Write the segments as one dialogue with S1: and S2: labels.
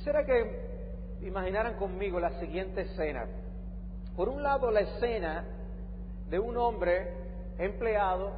S1: quisiera que imaginaran conmigo la siguiente escena. Por un lado, la escena de un hombre empleado,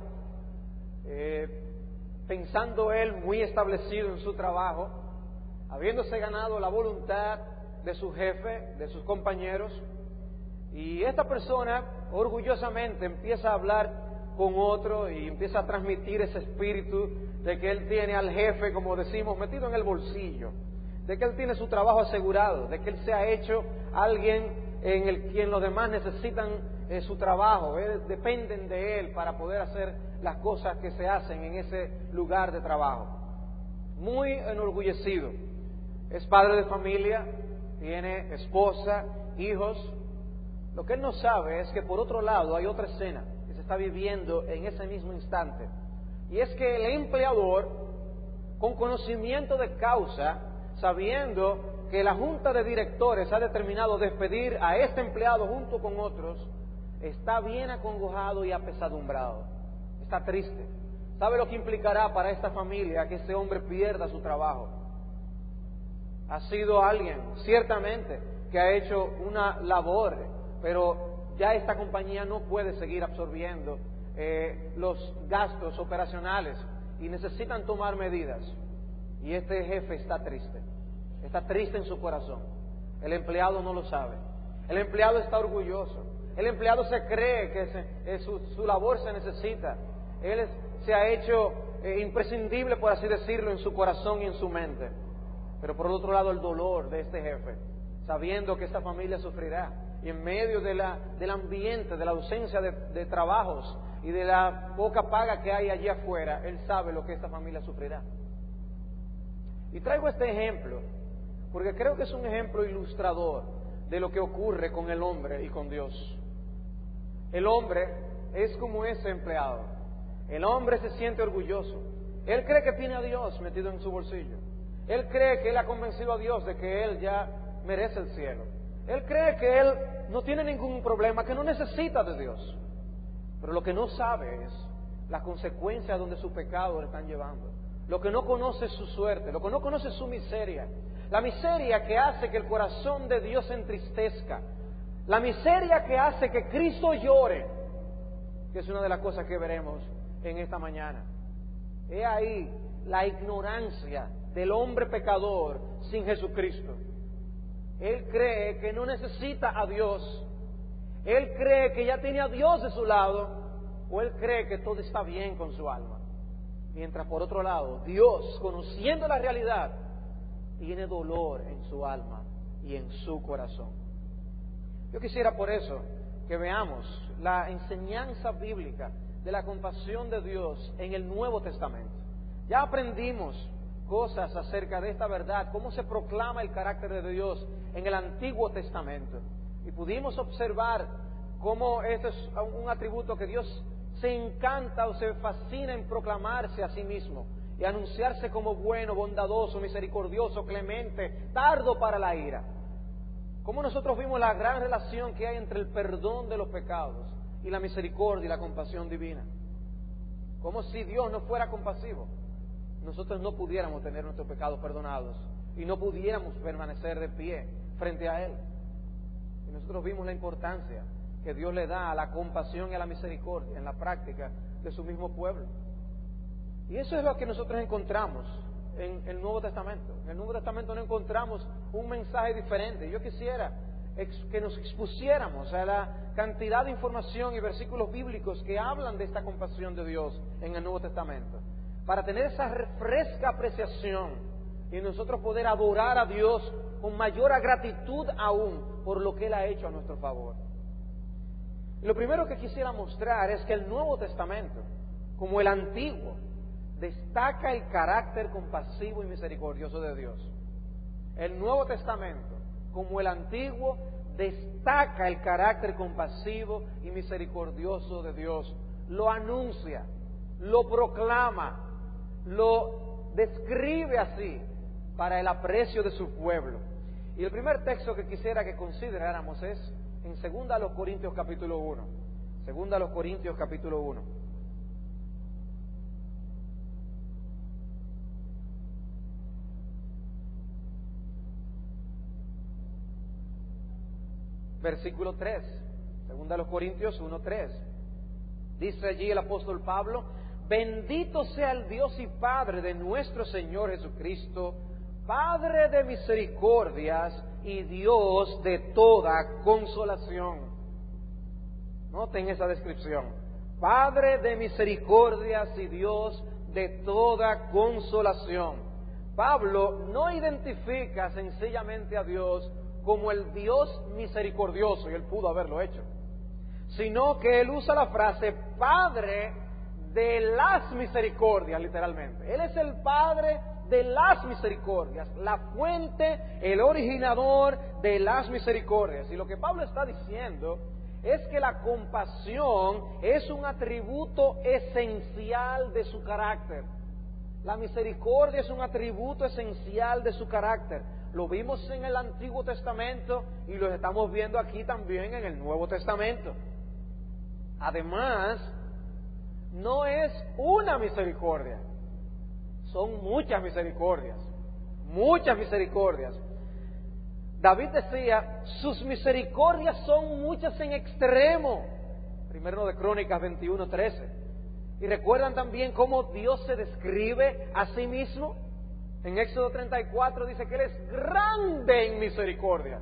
S1: pensando él muy establecido en su trabajo, habiéndose ganado la voluntad de su jefe, de sus compañeros, y esta persona orgullosamente empieza a hablar con otro y empieza a transmitir ese espíritu de que él tiene al jefe, como decimos, metido en el bolsillo, de que él tiene su trabajo asegurado, de que él se ha hecho alguien en el quien los demás necesitan su trabajo, dependen de él para poder hacer las cosas que se hacen en ese lugar de trabajo. Muy enorgullecido, es padre de familia, tiene esposa, hijos. Lo que él no sabe es que por otro lado hay otra escena que se está viviendo en ese mismo instante, y es que el empleador, con conocimiento de causa, sabiendo que la junta de directores ha determinado despedir a este empleado junto con otros, está bien acongojado y apesadumbrado, está triste. ¿Sabe lo que implicará para esta familia que ese hombre pierda su trabajo? Ha sido alguien, ciertamente, que ha hecho una labor, pero ya esta compañía no puede seguir absorbiendo los gastos operacionales y necesitan tomar medidas. Y este jefe está triste en su corazón. El empleado no lo sabe. El empleado está orgulloso. El empleado se cree que su labor se necesita. Él se ha hecho imprescindible, por así decirlo, en su corazón y en su mente. Pero por otro lado, el dolor de este jefe, sabiendo que esta familia sufrirá, y en medio del ambiente, de la ausencia de trabajos y de la poca paga que hay allí afuera, él sabe lo que esta familia sufrirá. Y traigo este ejemplo porque creo que es un ejemplo ilustrador de lo que ocurre con el hombre y con Dios. El hombre es como ese empleado. El hombre se siente orgulloso. Él cree que tiene a Dios metido en su bolsillo. Él cree que él ha convencido a Dios de que él ya merece el cielo. Él cree que él no tiene ningún problema, que no necesita de Dios. Pero lo que no sabe es las consecuencias donde su pecado le están llevando. Lo que no conoce es su suerte, lo que no conoce es su miseria. La miseria que hace que el corazón de Dios se entristezca. La miseria que hace que Cristo llore, que es una de las cosas que veremos en esta mañana. He ahí la ignorancia del hombre pecador sin Jesucristo. Él cree que no necesita a Dios. Él cree que ya tiene a Dios de su lado, o él cree que todo está bien con su alma. Mientras por otro lado, Dios, conociendo la realidad, tiene dolor en su alma y en su corazón. Yo quisiera por eso que veamos la enseñanza bíblica de la compasión de Dios en el Nuevo Testamento. Ya aprendimos cosas acerca de esta verdad, cómo se proclama el carácter de Dios en el Antiguo Testamento. Y pudimos observar cómo este es un atributo que Dios se encanta o se fascina en proclamarse a sí mismo y anunciarse como bueno, bondadoso, misericordioso, clemente, tardo para la ira. Cómo nosotros vimos la gran relación que hay entre el perdón de los pecados y la misericordia y la compasión divina. Como si Dios no fuera compasivo, nosotros no pudiéramos tener nuestros pecados perdonados y no pudiéramos permanecer de pie frente a Él. Y nosotros vimos la importancia que Dios le da a la compasión y a la misericordia en la práctica de su mismo pueblo. Y eso es lo que nosotros encontramos en el Nuevo Testamento. En el Nuevo Testamento no encontramos un mensaje diferente. Yo quisiera que nos expusiéramos a la cantidad de información y versículos bíblicos que hablan de esta compasión de Dios en el Nuevo Testamento, para tener esa fresca apreciación y nosotros poder adorar a Dios con mayor gratitud aún por lo que Él ha hecho a nuestro favor. Y lo primero que quisiera mostrar es que el Nuevo Testamento, como el Antiguo, destaca el carácter compasivo y misericordioso de Dios. El Nuevo Testamento, como el Antiguo, destaca el carácter compasivo y misericordioso de Dios. Lo anuncia, lo proclama, lo describe así para el aprecio de su pueblo. Y el primer texto que quisiera que consideráramos es en 2 Corintios capítulo 1. 2 Corintios capítulo 1. versículo 3. Segunda de los Corintios 1:3. Dice allí el apóstol Pablo: bendito sea el Dios y Padre de nuestro Señor Jesucristo, Padre de misericordias y Dios de toda consolación. Noten esa descripción: Padre de misericordias y Dios de toda consolación. Pablo no identifica sencillamente a Dios como el Dios misericordioso, y él pudo haberlo hecho, sino que él usa la frase Padre de las misericordias, literalmente. Él es el Padre de las misericordias, la fuente, el originador de las misericordias. Y lo que Pablo está diciendo es que la compasión es un atributo esencial de su carácter. La misericordia es un atributo esencial de su carácter. Lo vimos en el Antiguo Testamento y lo estamos viendo aquí también en el Nuevo Testamento. Además, no es una misericordia, son muchas misericordias, muchas misericordias. David decía, sus misericordias son muchas en extremo. Primero de Crónicas 21:13. Y recuerdan también cómo Dios se describe a sí mismo. En Éxodo 34 dice que Él es grande en misericordia.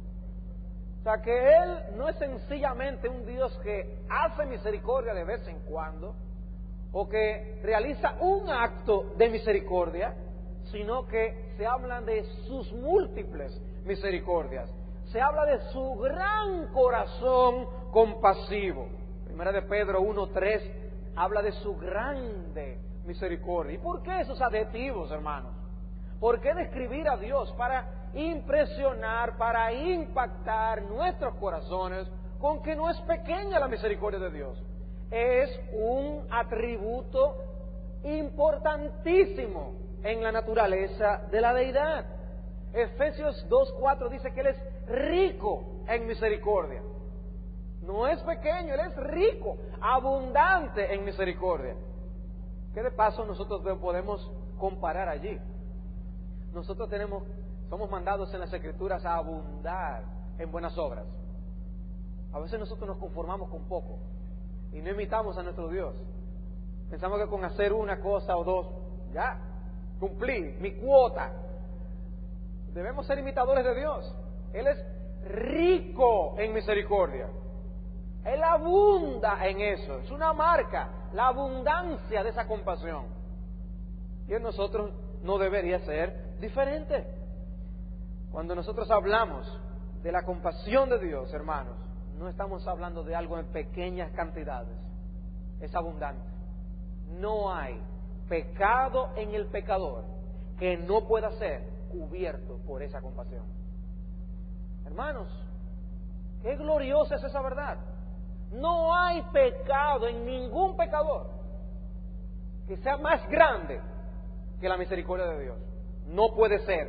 S1: O sea que Él no es sencillamente un Dios que hace misericordia de vez en cuando, o que realiza un acto de misericordia, sino que se habla de sus múltiples misericordias. Se habla de su gran corazón compasivo. Primera de Pedro 1:3 habla de su grande misericordia. ¿Y por qué esos adjetivos, hermanos? ¿Por qué describir a Dios? Para impresionar, para impactar nuestros corazones con que no es pequeña la misericordia de Dios. Es un atributo importantísimo en la naturaleza de la deidad. Efesios 2:4 dice que Él es rico en misericordia. No es pequeño, Él es rico, abundante en misericordia. Que de paso nosotros podemos comparar allí. Nosotros somos mandados en las Escrituras a abundar en buenas obras. A veces nosotros nos conformamos con poco y no imitamos a nuestro Dios. Pensamos que con hacer una cosa o dos, ya, cumplí mi cuota. Debemos ser imitadores de Dios. Él es rico en misericordia. Él abunda en eso. Es una marca, la abundancia de esa compasión. Y en nosotros no debería ser diferente. Cuando nosotros hablamos de la compasión de Dios, hermanos, no estamos hablando de algo en pequeñas cantidades. Es abundante. No hay pecado en el pecador que no pueda ser cubierto por esa compasión. Hermanos, qué gloriosa es esa verdad. No hay pecado en ningún pecador que sea más grande que la misericordia de Dios. No puede ser.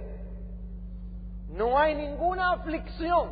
S1: No hay ninguna aflicción,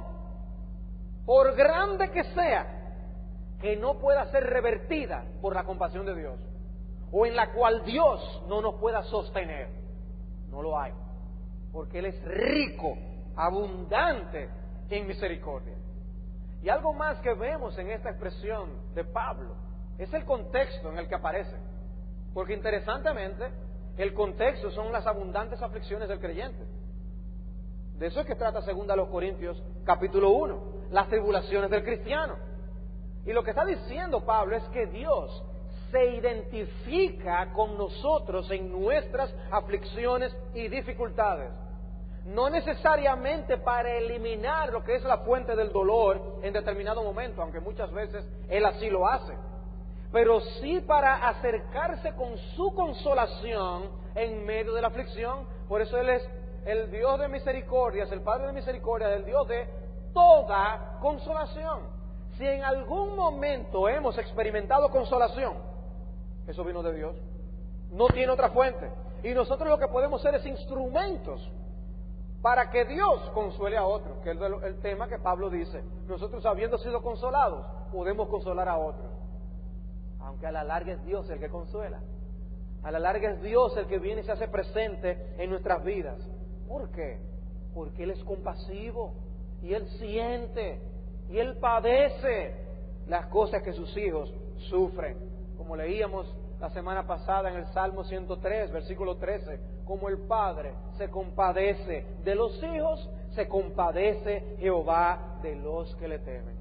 S1: por grande que sea, que no pueda ser revertida por la compasión de Dios, o en la cual Dios no nos pueda sostener. No lo hay, porque Él es rico, abundante en misericordia. Y algo más que vemos en esta expresión de Pablo es el contexto en el que aparece. Porque interesantemente, el contexto son las abundantes aflicciones del creyente. De eso es que trata 2 Corintios capítulo 1, las tribulaciones del cristiano. Y lo que está diciendo Pablo es que Dios se identifica con nosotros en nuestras aflicciones y dificultades. No necesariamente para eliminar lo que es la fuente del dolor en determinado momento, aunque muchas veces Él así lo hace, pero sí para acercarse con su consolación en medio de la aflicción. Por eso Él es el Dios de misericordia, es el Padre de misericordia, el Dios de toda consolación. Si en algún momento hemos experimentado consolación, eso vino de Dios, no tiene otra fuente. Y nosotros lo que podemos ser es instrumentos para que Dios consuele a otros, que es el tema que Pablo dice. Nosotros, habiendo sido consolados, podemos consolar a otros. Aunque a la larga es Dios el que consuela. A la larga es Dios el que viene y se hace presente en nuestras vidas. ¿Por qué? Porque Él es compasivo y Él siente y Él padece las cosas que sus hijos sufren. Como leíamos la semana pasada en el Salmo 103, versículo 13, como el Padre se compadece de los hijos, se compadece Jehová de los que le temen.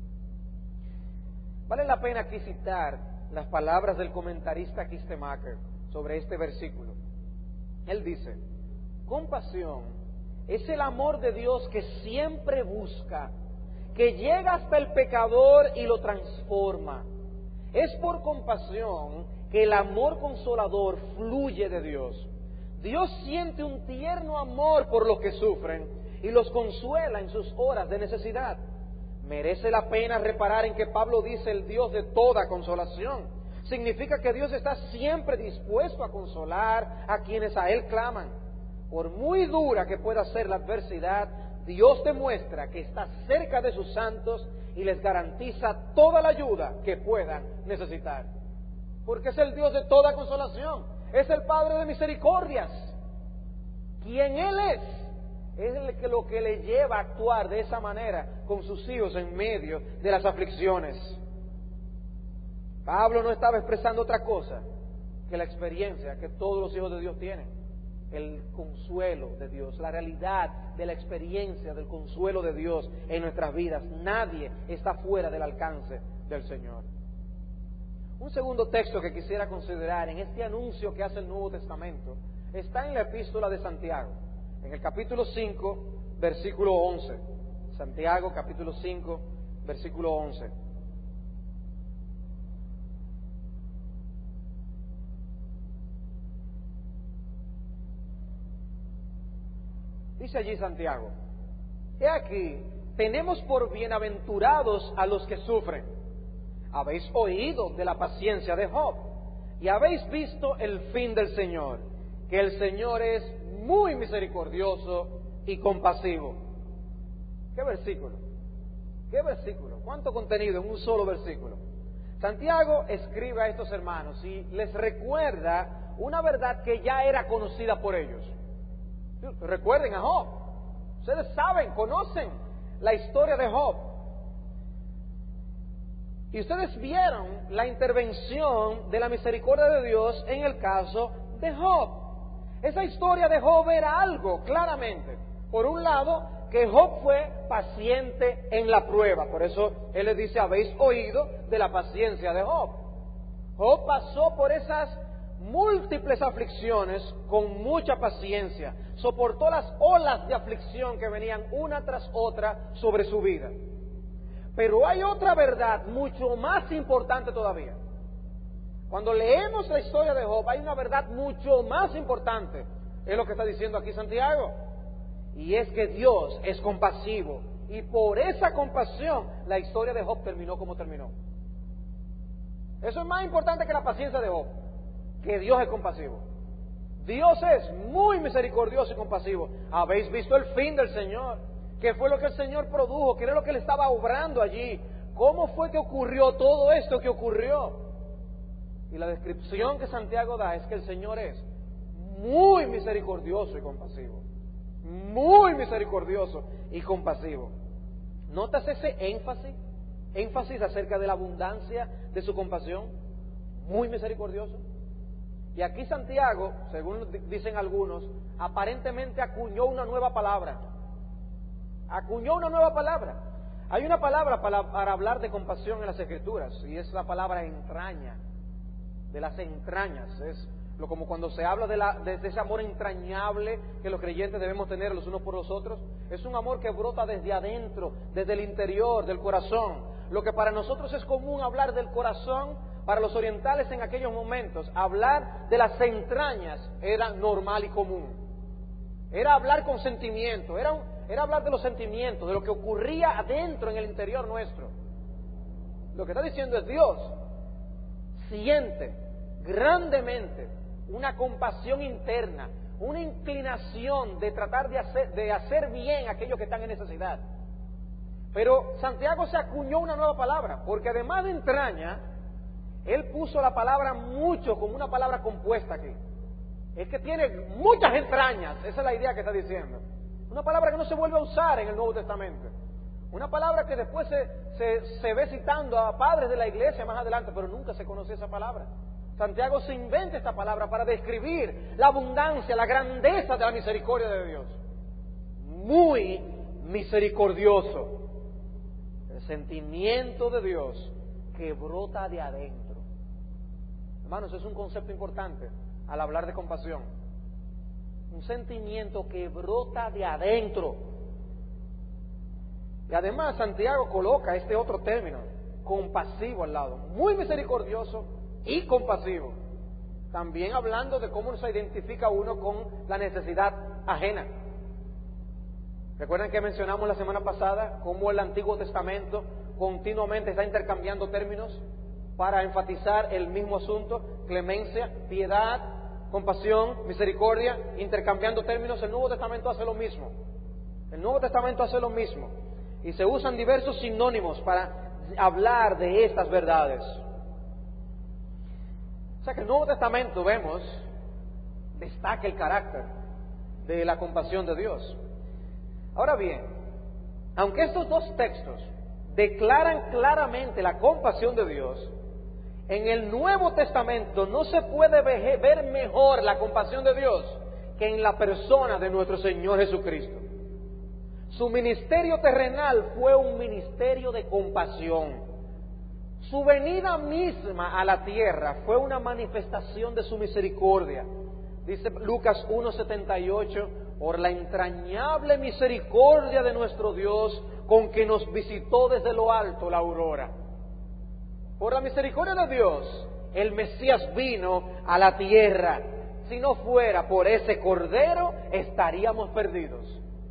S1: Vale la pena aquí citar las palabras del comentarista Kistemaker sobre este versículo. Él dice: compasión es el amor de Dios que siempre busca, que llega hasta el pecador y lo transforma. Es por compasión que el amor consolador fluye de Dios. Dios siente un tierno amor por los que sufren y los consuela en sus horas de necesidad. Merece la pena reparar en que Pablo dice el Dios de toda consolación. Significa que Dios está siempre dispuesto a consolar a quienes a Él claman. Por muy dura que pueda ser la adversidad, Dios demuestra que está cerca de sus santos y les garantiza toda la ayuda que puedan necesitar. Porque es el Dios de toda consolación, es el Padre de misericordias. Quien Él es lo que le lleva a actuar de esa manera con sus hijos en medio de las aflicciones. Pablo no estaba expresando otra cosa que la experiencia que todos los hijos de Dios tienen, el consuelo de Dios, la realidad de la experiencia del consuelo de Dios en nuestras vidas. Nadie está fuera del alcance del Señor. Un segundo texto que quisiera considerar en este anuncio que hace el Nuevo Testamento está en la epístola de Santiago, en el capítulo 5, versículo 11. Santiago, capítulo 5, versículo 11. Dice allí Santiago: he aquí, tenemos por bienaventurados a los que sufren. Habéis oído de la paciencia de Job y habéis visto el fin del Señor, que el Señor es muy misericordioso y compasivo. ¿Qué versículo? ¿Qué versículo? ¿Cuánto contenido en un solo versículo? Santiago escribe a estos hermanos y les recuerda una verdad que ya era conocida por ellos. Recuerden a Job. Ustedes saben, conocen la historia de Job. Y ustedes vieron la intervención de la misericordia de Dios en el caso de Job. Esa historia de Job era algo, claramente. Por un lado, que Job fue paciente en la prueba. Por eso él les dice: habéis oído de la paciencia de Job. Job pasó por esas múltiples aflicciones con mucha paciencia. Soportó las olas de aflicción que venían una tras otra sobre su vida. Pero hay otra verdad mucho más importante todavía. Cuando leemos la historia de Job, hay una verdad mucho más importante. Es lo que está diciendo aquí Santiago. Y es que Dios es compasivo. Y por esa compasión, la historia de Job terminó como terminó. Eso es más importante que la paciencia de Job. Que Dios es compasivo. Dios es muy misericordioso y compasivo. Habéis visto el fin del Señor. ¿Qué fue lo que el Señor produjo? ¿Qué era lo que le estaba obrando allí? ¿Cómo fue que ocurrió todo esto que ocurrió? Y la descripción que Santiago da es que el Señor es muy misericordioso y compasivo. Muy misericordioso y compasivo. ¿Notas ese énfasis acerca de la abundancia de su compasión? Muy misericordioso. Y aquí Santiago, según dicen algunos, aparentemente acuñó una nueva palabra. Acuñó una nueva palabra. Hay una palabra para hablar de compasión en las Escrituras, y es la palabra entraña, de las entrañas. Es como cuando se habla de ese amor entrañable que los creyentes debemos tener los unos por los otros. Es un amor que brota desde adentro, desde el interior, del corazón. Lo que para nosotros es común hablar del corazón, para los orientales en aquellos momentos, hablar de las entrañas era normal y común. Era hablar con sentimiento, era hablar de los sentimientos, de lo que ocurría adentro en el interior nuestro. Lo que está diciendo es: Dios siente grandemente una compasión interna, una inclinación de tratar de hacer bien a aquellos que están en necesidad. Pero Santiago se acuñó una nueva palabra, porque además de entraña, él puso la palabra mucho como una palabra compuesta aquí. Es que tiene muchas entrañas, esa es la idea que está diciendo. Una palabra que no se vuelve a usar en el Nuevo Testamento. Una palabra que después se ve citando a padres de la iglesia más adelante, pero nunca se conoce esa palabra. Santiago se inventa esta palabra para describir la abundancia, la grandeza de la misericordia de Dios. Muy misericordioso. El sentimiento de Dios que brota de adentro. Hermanos, es un concepto importante al hablar de compasión. Un sentimiento que brota de adentro. Y además Santiago coloca este otro término, compasivo, al lado. Muy misericordioso y compasivo. También hablando de cómo se identifica uno con la necesidad ajena. ¿Recuerdan que mencionamos la semana pasada cómo el Antiguo Testamento continuamente está intercambiando términos para enfatizar el mismo asunto? Clemencia, piedad, compasión, misericordia, intercambiando términos. El Nuevo Testamento hace lo mismo. El Nuevo Testamento hace lo mismo. Y se usan diversos sinónimos para hablar de estas verdades. O sea que el Nuevo Testamento, vemos, destaca el carácter de la compasión de Dios. Ahora bien, aunque estos dos textos declaran claramente la compasión de Dios, en el Nuevo Testamento no se puede ver mejor la compasión de Dios que en la persona de nuestro Señor Jesucristo. Su ministerio terrenal fue un ministerio de compasión. Su venida misma a la tierra fue una manifestación de su misericordia. Dice Lucas 1:78, por la entrañable misericordia de nuestro Dios, con que nos visitó desde lo alto la aurora. Por la misericordia de Dios, el Mesías vino a la tierra. Si no fuera por ese Cordero, estaríamos perdidos.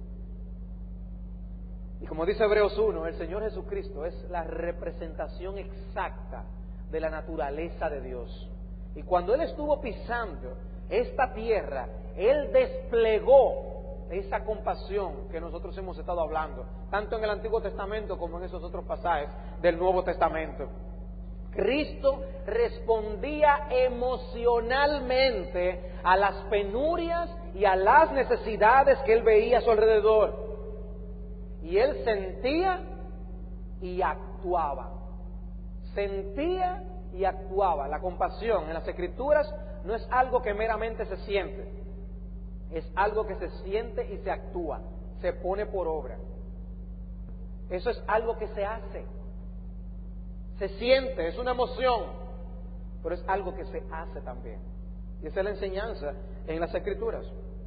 S1: Y como dice Hebreos 1, el Señor Jesucristo es la representación exacta de la naturaleza de Dios. Y cuando Él estuvo pisando esta tierra, Él desplegó esa compasión que nosotros hemos estado hablando, tanto en el Antiguo Testamento como en esos otros pasajes del Nuevo Testamento. Cristo respondía emocionalmente a las penurias y a las necesidades que Él veía a su alrededor. Y Él sentía y actuaba. Sentía y actuaba. La compasión en las Escrituras no es algo que meramente se siente. Es algo que se siente y se actúa. Se pone por obra. Eso es algo que se hace. Se siente, es una emoción, pero es algo que se hace también. Y esa es la enseñanza en las Escrituras.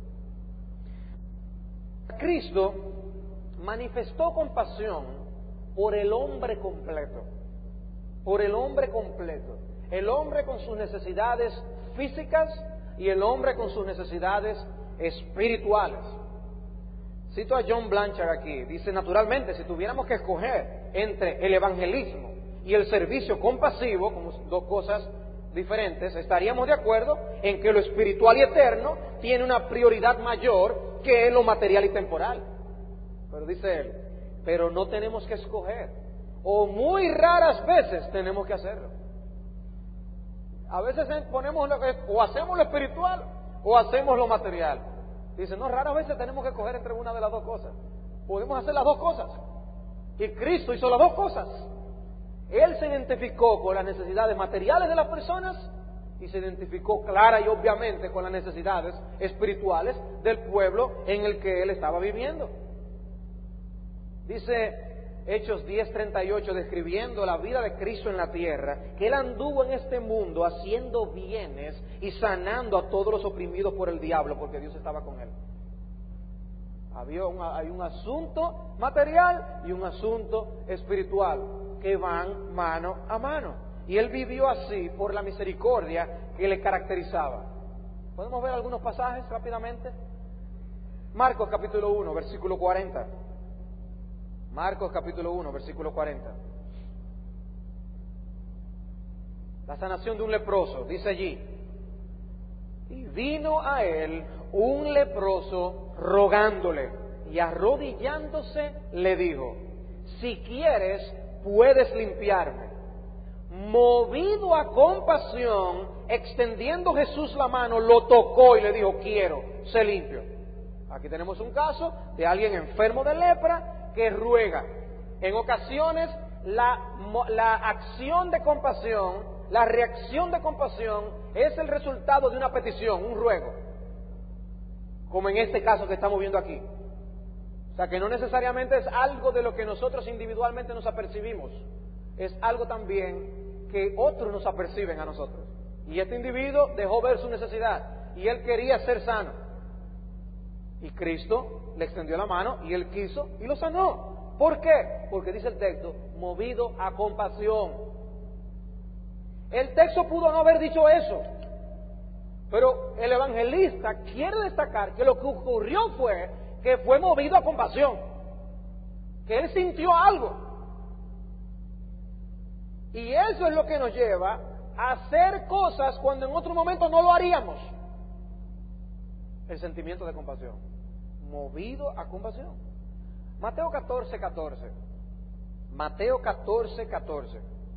S1: Cristo manifestó compasión por el hombre completo. Por el hombre completo. El hombre con sus necesidades físicas y el hombre con sus necesidades espirituales. Cito a John Blanchard aquí. Dice, naturalmente, si tuviéramos que escoger entre el evangelismo y el servicio compasivo, como dos cosas diferentes, estaríamos de acuerdo en que lo espiritual y eterno tiene una prioridad mayor que lo material y temporal. Pero dice él, pero no tenemos que escoger, o muy raras veces tenemos que hacerlo. A veces ponemos o hacemos lo espiritual o hacemos lo material. Dice, no, raras veces tenemos que escoger entre una de las dos cosas. Podemos hacer las dos cosas. Y Cristo hizo las dos cosas. Él se identificó con las necesidades materiales de las personas y se identificó clara y obviamente con las necesidades espirituales del pueblo en el que Él estaba viviendo. Dice Hechos 10:38, describiendo la vida de Cristo en la tierra, que Él anduvo en este mundo haciendo bienes y sanando a todos los oprimidos por el diablo, porque Dios estaba con Él. Hay un asunto material y un asunto espiritual que van mano a mano. Y Él vivió así por la misericordia que le caracterizaba. ¿Podemos ver algunos pasajes rápidamente? Marcos capítulo 1, versículo 40. Marcos capítulo 1, versículo 40. La sanación de un leproso, dice allí. Y vino a él un leproso rogándole y arrodillándose le dijo, si quieres puedes limpiarme. Movido a compasión, extendiendo Jesús la mano, lo tocó y le dijo, quiero, sé limpio. Aquí tenemos un caso de alguien enfermo de lepra que ruega. En ocasiones la acción de compasión, la reacción de compasión es el resultado de una petición, un ruego, como en este caso que estamos viendo aquí. O sea, que no necesariamente es algo de lo que nosotros individualmente nos apercibimos, es algo también que otros nos aperciben a nosotros. Y este individuo dejó ver su necesidad y él quería ser sano. Y Cristo le extendió la mano y él quiso y lo sanó. ¿Por qué? Porque dice el texto, movido a compasión. El texto pudo no haber dicho eso, pero el evangelista quiere destacar que lo que ocurrió fue que fue movido a compasión, que él sintió algo. Y eso es lo que nos lleva a hacer cosas cuando en otro momento no lo haríamos. El sentimiento de compasión, movido a compasión. Mateo 14:14. Mateo 14:14.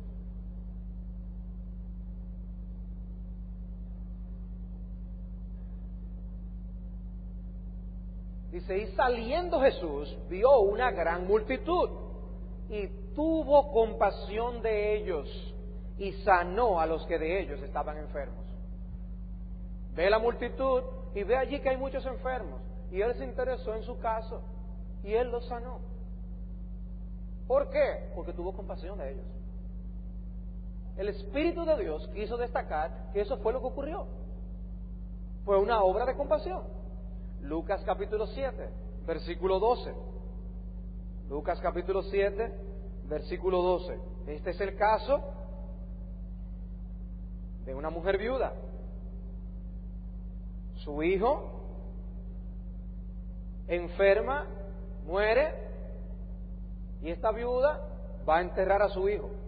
S1: Dice, y saliendo Jesús vio una gran multitud y tuvo compasión de ellos y sanó a los que de ellos estaban enfermos. Ve la multitud y ve allí que hay muchos enfermos y él se interesó en su caso y él los sanó. ¿Por qué? Porque tuvo compasión de ellos. El Espíritu de Dios quiso destacar que eso fue lo que ocurrió. Fue una obra de compasión. Lucas capítulo 7, versículo 12. Lucas capítulo 7, versículo 12. Este es el caso de una mujer viuda. Su hijo enferma, muere, y esta viuda va a enterrar a su hijo.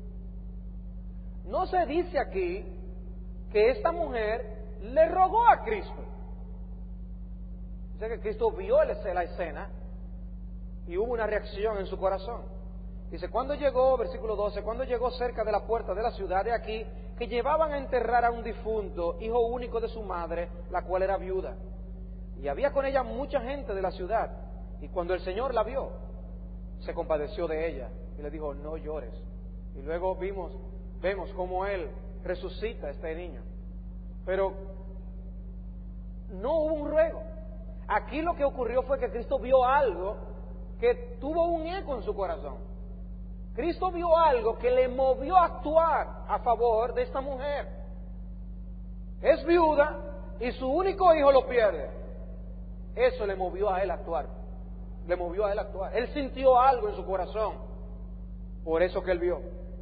S1: No se dice aquí que esta mujer le rogó a Cristo. Dice que Cristo vio la escena y hubo una reacción en su corazón. Dice, cuando llegó, versículo 12, cuando llegó cerca de la puerta de la ciudad de aquí, que llevaban a enterrar a un difunto, hijo único de su madre, la cual era viuda. Y había con ella mucha gente de la ciudad. Y cuando el Señor la vio, se compadeció de ella y le dijo, no llores. Y luego vemos cómo Él resucita a este niño. Pero no hubo un ruego. Aquí lo que ocurrió fue que Cristo vio algo que tuvo un eco en su corazón. Cristo vio algo que le movió a actuar a favor de esta mujer. Es viuda y su único hijo lo pierde. Eso le movió a él a actuar. Le movió a él a actuar. Él sintió algo en su corazón. Por eso que él vio.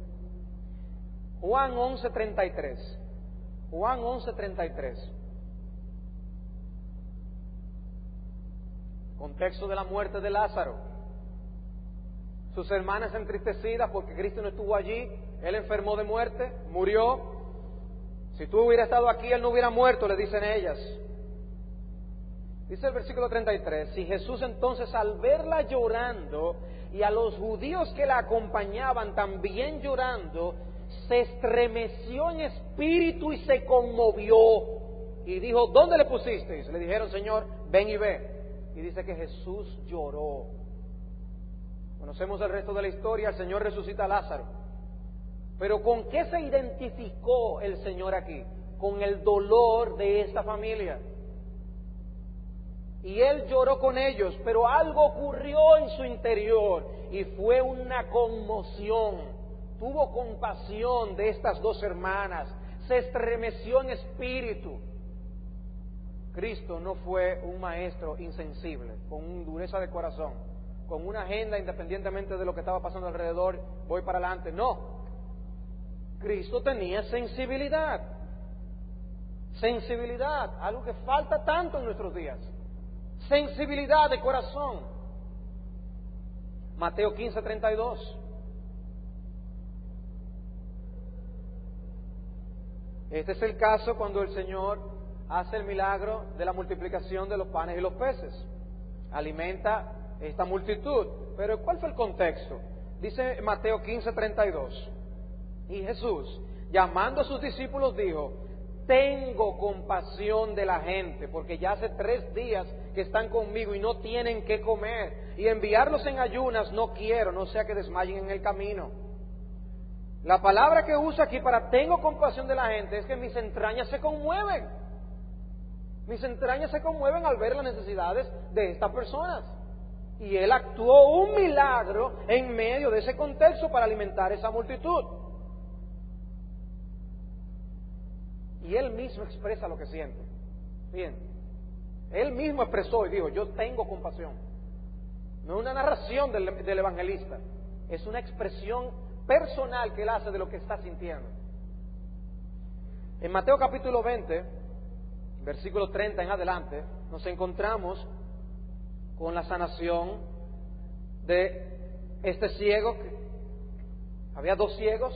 S1: Juan 11:33. Juan 11:33. Contexto de la muerte de Lázaro. Sus hermanas entristecidas porque Cristo no estuvo allí. Él enfermó de muerte, murió. Si tú hubieras estado aquí, él no hubiera muerto, le dicen ellas. Dice el versículo 33, y Jesús entonces al verla llorando y a los judíos que la acompañaban también llorando, se estremeció en espíritu y se conmovió. Y dijo, ¿dónde le pusisteis? Le dijeron, Señor, ven y ve. Y dice que Jesús lloró. Conocemos el resto de la historia, el Señor resucita a Lázaro. Pero ¿con qué se identificó el Señor aquí? Con el dolor de esta familia. Y Él lloró con ellos, pero algo ocurrió en su interior y fue una conmoción. Tuvo compasión de estas dos hermanas, se estremeció en espíritu. Cristo no fue un maestro insensible, con una dureza de corazón, con una agenda independientemente de lo que estaba pasando alrededor, voy para adelante. No, Cristo tenía sensibilidad. Sensibilidad, algo que falta tanto en nuestros días. Sensibilidad de corazón. Mateo 15:32. Este es el caso cuando el Señor hace el milagro de la multiplicación de los panes y los peces. Alimenta esta multitud. Pero ¿cuál fue el contexto? Dice Mateo 15:32. Y Jesús, llamando a sus discípulos, dijo, tengo compasión de la gente, porque ya hace 3 días que están conmigo y no tienen qué comer, y enviarlos en ayunas no quiero, no sea que desmayen en el camino. La palabra que usa aquí para tengo compasión de la gente es que mis entrañas se conmueven. Mis entrañas se conmueven al ver las necesidades de estas personas. Y Él actuó un milagro en medio de ese contexto para alimentar esa multitud. Y Él mismo expresa lo que siente. Bien, Él mismo expresó y dijo, yo tengo compasión. No es una narración del evangelista, es una expresión personal que Él hace de lo que está sintiendo. En Mateo capítulo 20, versículo 30 en adelante, nos encontramos con la sanación de este ciego. Había 2 ciegos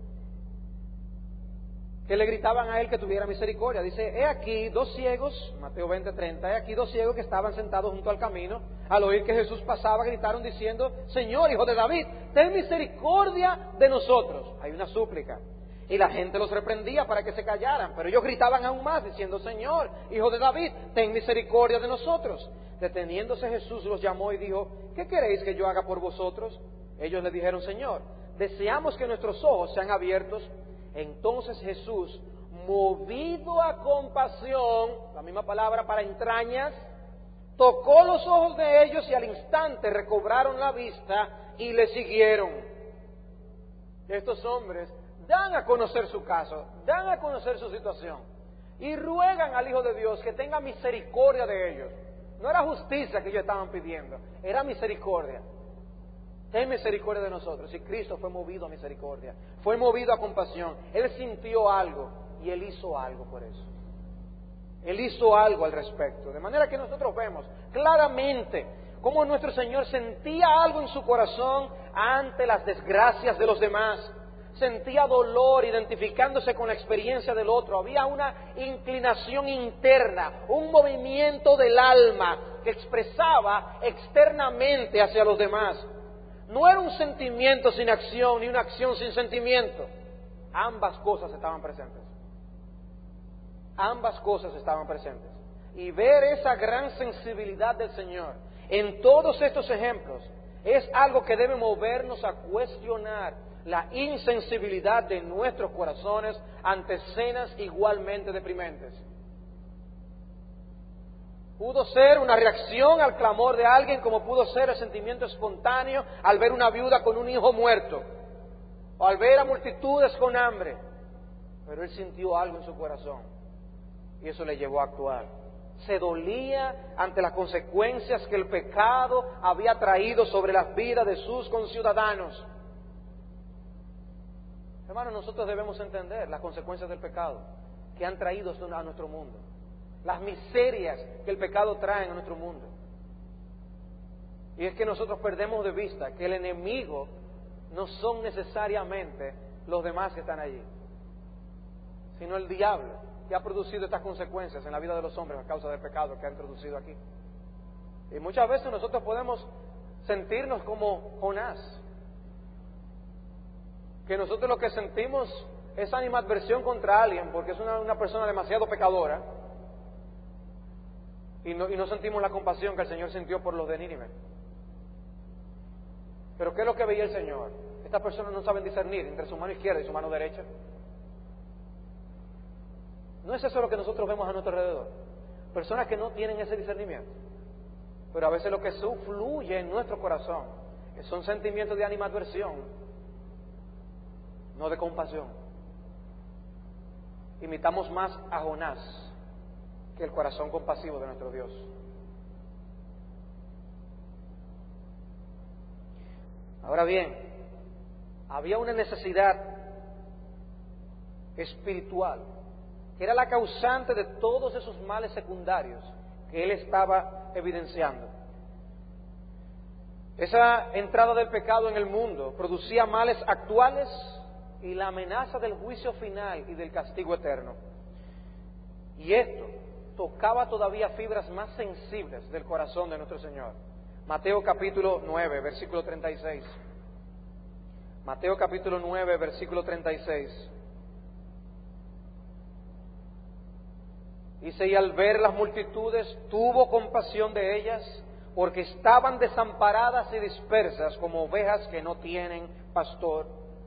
S1: que le gritaban a Él que tuviera misericordia. Dice, he aquí 2 ciegos, Mateo 20, 30, he aquí 2 ciegos que estaban sentados junto al camino. Al oír que Jesús pasaba, gritaron diciendo, Señor, Hijo de David, ten misericordia de nosotros. Hay una súplica. Y la gente los reprendía para que se callaran, pero ellos gritaban aún más diciendo, Señor, Hijo de David, ten misericordia de nosotros. Deteniéndose Jesús los llamó y dijo, ¿qué queréis que yo haga por vosotros? Ellos le dijeron, Señor, deseamos que nuestros ojos sean abiertos. Entonces Jesús, movido a compasión, la misma palabra para entrañas, tocó los ojos de ellos y al instante recobraron la vista y le siguieron. Estos hombres dan a conocer su caso, dan a conocer su situación y ruegan al Hijo de Dios que tenga misericordia de ellos. No era justicia que ellos estaban pidiendo, era misericordia. Ten misericordia de nosotros. Y Cristo fue movido a misericordia, fue movido a compasión. Él sintió algo y Él hizo algo por eso. Él hizo algo al respecto. De manera que nosotros vemos claramente cómo nuestro Señor sentía algo en su corazón ante las desgracias de los demás. Sentía dolor identificándose con la experiencia del otro. Había una inclinación interna, un movimiento del alma que expresaba externamente hacia los demás. No era un sentimiento sin acción, ni una acción sin sentimiento. Ambas cosas estaban presentes. Ambas cosas estaban presentes. Y ver esa gran sensibilidad del Señor en todos estos ejemplos es algo que debe movernos a cuestionar la insensibilidad de nuestros corazones ante escenas igualmente deprimentes. Pudo ser una reacción al clamor de alguien, como pudo ser el sentimiento espontáneo al ver una viuda con un hijo muerto, o al ver a multitudes con hambre. Pero él sintió algo en su corazón, y eso le llevó a actuar. Se dolía ante las consecuencias que el pecado había traído sobre las vidas de sus conciudadanos. Hermanos, nosotros debemos entender las consecuencias del pecado que han traído a nuestro mundo. Las miserias que el pecado trae a nuestro mundo. Y es que nosotros perdemos de vista que el enemigo no son necesariamente los demás que están allí, sino el diablo que ha producido estas consecuencias en la vida de los hombres a causa del pecado que ha introducido aquí. Y muchas veces nosotros podemos sentirnos como Jonás, que nosotros lo que sentimos es animadversión contra alguien porque es una persona demasiado pecadora. Y no sentimos la compasión que el Señor sintió por los de Nínive. Pero ¿qué es lo que veía el Señor? Estas personas no saben discernir entre su mano izquierda y su mano derecha. ¿No es eso lo que nosotros vemos a nuestro alrededor? Personas que no tienen ese discernimiento. Pero a veces lo que fluye en nuestro corazón son sentimientos de animadversión, no de compasión. Imitamos más a Jonás que el corazón compasivo de nuestro Dios. Ahora bien, había una necesidad espiritual que era la causante de todos esos males secundarios que él estaba evidenciando. Esa entrada del pecado en el mundo producía males actuales y la amenaza del juicio final y del castigo eterno. Y esto tocaba todavía fibras más sensibles del corazón de nuestro Señor. Mateo capítulo 9, versículo 36. Mateo capítulo 9, versículo 36. Dice, y al ver las multitudes, tuvo compasión de ellas, porque estaban desamparadas y dispersas como ovejas que no tienen pastor.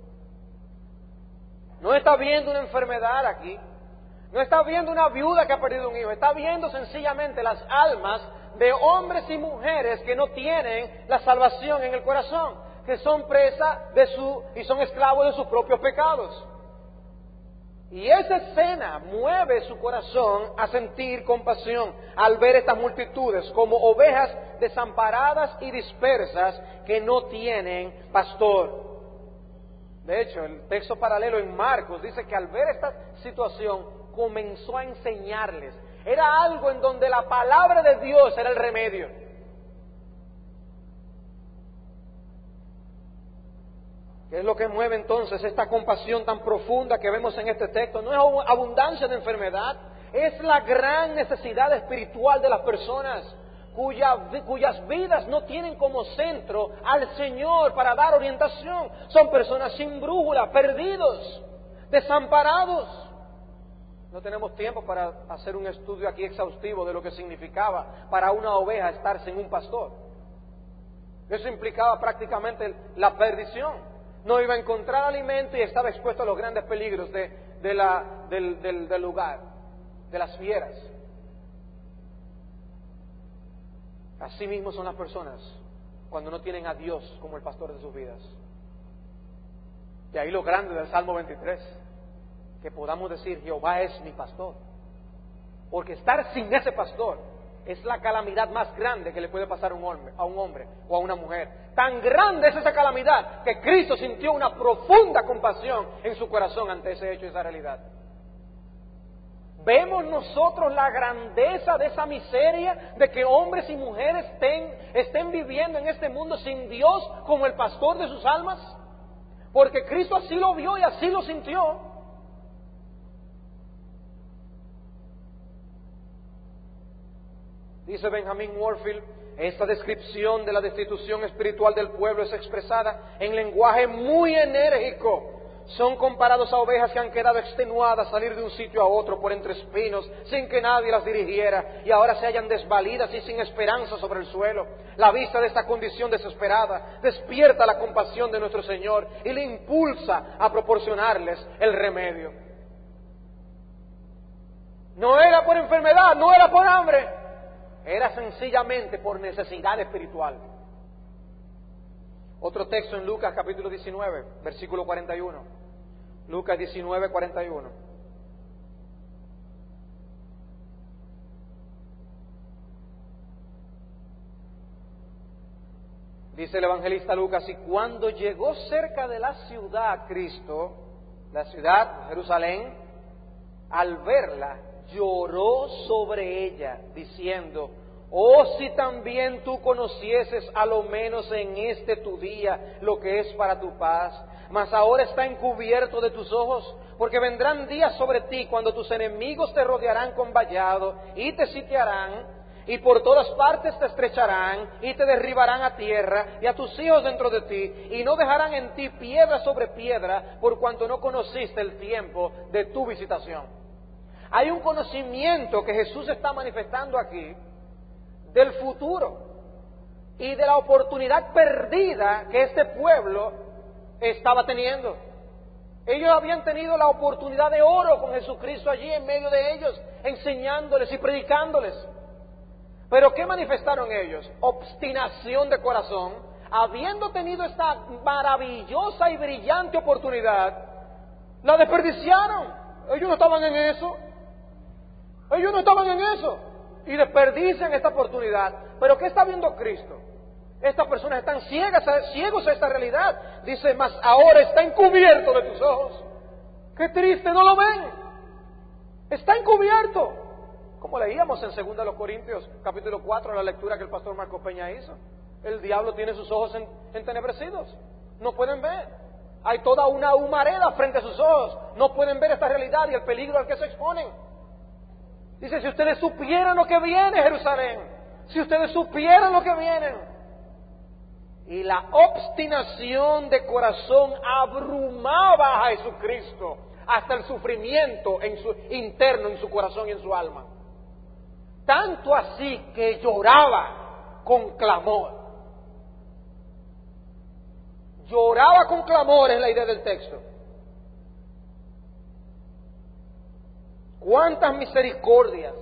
S1: No está viendo una enfermedad aquí, no está viendo una viuda que ha perdido un hijo, está viendo sencillamente las almas de hombres y mujeres que no tienen la salvación en el corazón, que son presa y son esclavos de sus propios pecados. Y esa escena mueve su corazón a sentir compasión al ver estas multitudes como ovejas desamparadas y dispersas que no tienen pastor. De hecho, el texto paralelo en Marcos dice que al ver esta situación comenzó a enseñarles. Era algo en donde la palabra de Dios era el remedio. ¿Qué es lo que mueve entonces esta compasión tan profunda que vemos en este texto? No es abundancia de enfermedad, es la gran necesidad espiritual de las personas cuyas vidas no tienen como centro al Señor para dar orientación. Son personas sin brújula, perdidos, desamparados. No tenemos tiempo para hacer un estudio aquí exhaustivo de lo que significaba para una oveja estar sin un pastor. Eso implicaba prácticamente la perdición. No iba a encontrar alimento y estaba expuesto a los grandes peligros del lugar, de las fieras. Así mismo son las personas cuando no tienen a Dios como el pastor de sus vidas. Y ahí lo grande del Salmo 23, que podamos decir, Jehová es mi pastor. Porque estar sin ese pastor es la calamidad más grande que le puede pasar a un hombre o a una mujer. Tan grande es esa calamidad que Cristo sintió una profunda compasión en su corazón ante ese hecho y esa realidad. ¿Vemos nosotros la grandeza de esa miseria de que hombres y mujeres estén viviendo en este mundo sin Dios como el pastor de sus almas? Porque Cristo así lo vio y así lo sintió. Dice Benjamin Warfield, esta descripción de la destitución espiritual del pueblo es expresada en lenguaje muy enérgico. Son comparados a ovejas que han quedado extenuadas a salir de un sitio a otro por entre espinos, sin que nadie las dirigiera, y ahora se hallan desvalidas y sin esperanza sobre el suelo. La vista de esta condición desesperada despierta la compasión de nuestro Señor y le impulsa a proporcionarles el remedio. No era por enfermedad, no era por hambre, era sencillamente por necesidad espiritual. Otro texto en Lucas capítulo 19, versículo 41. Lucas 19, 41. Dice el evangelista Lucas, y cuando llegó cerca de la ciudad Cristo, la ciudad Jerusalén, al verla, lloró sobre ella, diciendo, oh, si también tú conocieses a lo menos en este tu día lo que es para tu paz, mas ahora está encubierto de tus ojos, porque vendrán días sobre ti cuando tus enemigos te rodearán con vallado y te sitiarán, y por todas partes te estrecharán y te derribarán a tierra y a tus hijos dentro de ti, y no dejarán en ti piedra sobre piedra, por cuanto no conociste el tiempo de tu visitación. Hay un conocimiento que Jesús está manifestando aquí del futuro y de la oportunidad perdida que este pueblo estaba teniendo. Ellos habían tenido la oportunidad de oro con Jesucristo allí en medio de ellos, enseñándoles y predicándoles. Pero ¿qué manifestaron ellos? Obstinación de corazón. Habiendo tenido esta maravillosa y brillante oportunidad, la desperdiciaron. Ellos no estaban en eso. Ellos no estaban en eso. Y desperdician esta oportunidad. Pero ¿qué está viendo Cristo? Estas personas están ciegos a esta realidad. Dice, mas ahora está encubierto de tus ojos. Qué triste, no lo ven. Está encubierto. Como leíamos en 2 Corintios, capítulo 4, la lectura que el pastor Marco Peña hizo. El diablo tiene sus ojos entenebrecidos. No pueden ver. Hay toda una humareda frente a sus ojos. No pueden ver esta realidad y el peligro al que se exponen. Dice, si ustedes supieran lo que viene, Jerusalén. Si ustedes supieran lo que vienen. Y la obstinación de corazón abrumaba a Jesucristo hasta el sufrimiento interno en su corazón y en su alma. tanto así que lloraba con clamor. Lloraba con clamor es la idea del texto. Cuántas misericordias,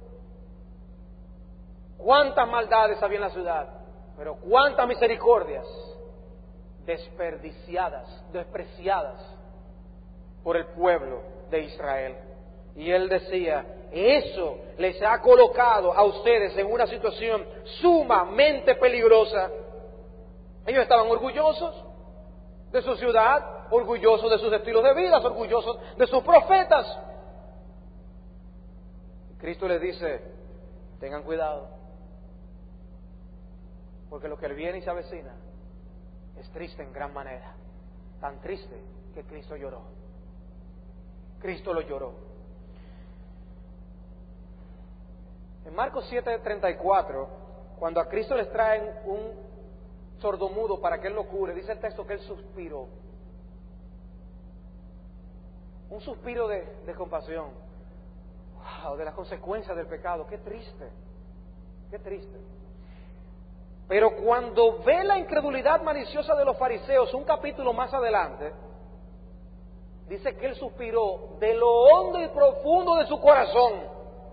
S1: cuántas maldades había en la ciudad, pero cuántas misericordias desperdiciadas, despreciadas por el pueblo de Israel. Y él decía, eso les ha colocado a ustedes en una situación sumamente peligrosa. Ellos estaban orgullosos de su ciudad, orgullosos de sus estilos de vida, orgullosos de sus profetas. Cristo les dice, tengan cuidado, porque lo que viene y se avecina es triste en gran manera, tan triste que Cristo lloró. Cristo lo lloró. En Marcos 7:34, cuando a Cristo les traen un sordomudo para que Él lo cure, dice el texto que Él suspiró. Un suspiro de compasión. Wow, de las consecuencias del pecado. Qué triste. Qué triste. Pero cuando ve la incredulidad maliciosa de los fariseos, un capítulo más adelante, dice que Él suspiró de lo hondo y profundo de su corazón.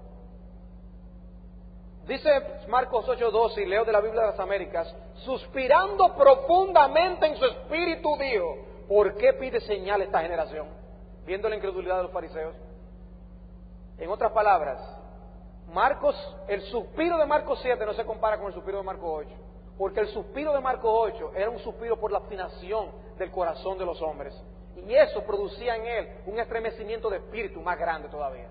S1: Dice Marcos 8:12, y leo de la Biblia de las Américas, suspirando profundamente en su espíritu dijo, ¿por qué pide señal esta generación? Viendo la incredulidad de los fariseos. En otras palabras, el suspiro de Marcos 7 no se compara con el suspiro de Marcos 8, porque el suspiro de Marcos 8 era un suspiro por la afinación del corazón de los hombres, y eso producía en él un estremecimiento de espíritu más grande todavía.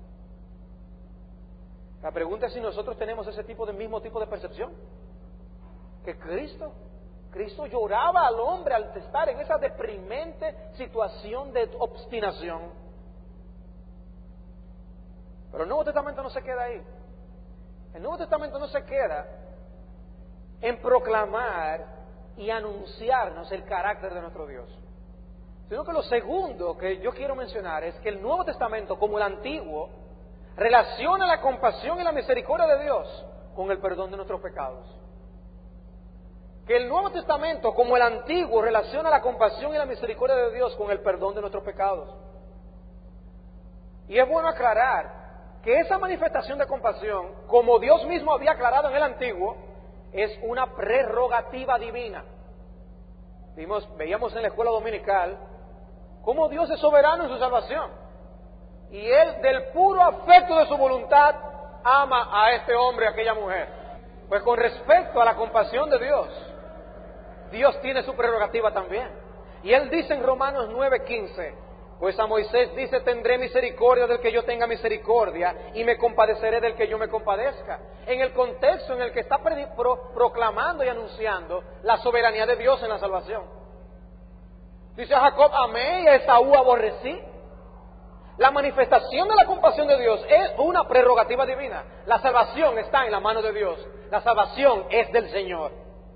S1: La pregunta es si nosotros tenemos ese mismo tipo de percepción que Cristo lloraba al hombre al estar en esa deprimente situación de obstinación. Pero el Nuevo Testamento no se queda ahí. El Nuevo Testamento no se queda en proclamar y anunciarnos el carácter de nuestro Dios, sino que lo segundo que yo quiero mencionar es que el Nuevo Testamento, como el Antiguo, relaciona la compasión y la misericordia de Dios con el perdón de nuestros pecados. Que el Nuevo Testamento, como el Antiguo, relaciona la compasión y la misericordia de Dios con el perdón de nuestros pecados. Y es bueno aclarar que esa manifestación de compasión, como Dios mismo había aclarado en el Antiguo, es una prerrogativa divina. Veíamos en la escuela dominical cómo Dios es soberano en su salvación. Y Él, del puro afecto de su voluntad, ama a este hombre y a aquella mujer. Pues con respecto a la compasión de Dios, Dios tiene su prerrogativa también. Y Él dice en Romanos 9:15, pues a Moisés dice, tendré misericordia del que yo tenga misericordia y me compadeceré del que yo me compadezca. En el contexto en el que está proclamando y anunciando la soberanía de Dios en la salvación. Dice a Jacob amé y a Esaú aborrecí. La manifestación de la compasión de Dios es una prerrogativa divina. La salvación está en la mano de Dios. La salvación es del Señor.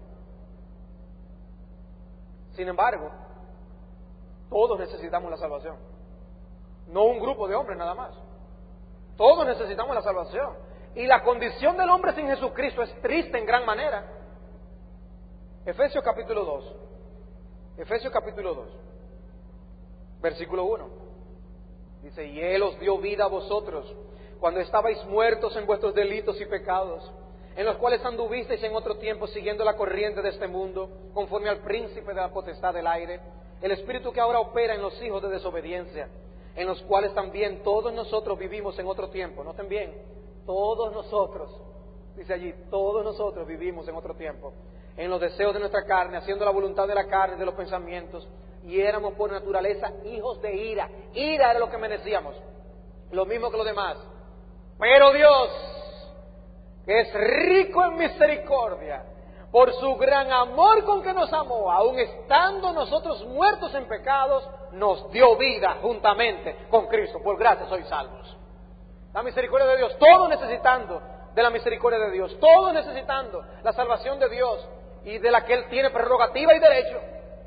S1: Sin embargo, todos necesitamos la salvación. No un grupo de hombres nada más. Todos necesitamos la salvación. Y la condición del hombre sin Jesucristo es triste en gran manera. Efesios capítulo 2. Efesios capítulo 2. Versículo 1. Dice, y Él os dio vida a vosotros, cuando estabais muertos en vuestros delitos y pecados, en los cuales anduvisteis en otro tiempo siguiendo la corriente de este mundo, conforme al príncipe de la potestad del aire, el espíritu que ahora opera en los hijos de desobediencia, en los cuales también todos nosotros vivimos en otro tiempo. Noten bien, todos nosotros, dice allí, todos nosotros vivimos en otro tiempo, en los deseos de nuestra carne, haciendo la voluntad de la carne y de los pensamientos, y éramos por naturaleza hijos de ira. Ira era lo que merecíamos, lo mismo que los demás. Pero Dios, que es rico en misericordia, por su gran amor con que nos amó, aun estando nosotros muertos en pecados, nos dio vida juntamente con Cristo. Por gracia sois salvos. La misericordia de Dios, todos necesitando de la misericordia de Dios, todos necesitando la salvación de Dios y de la que Él tiene prerrogativa y derecho.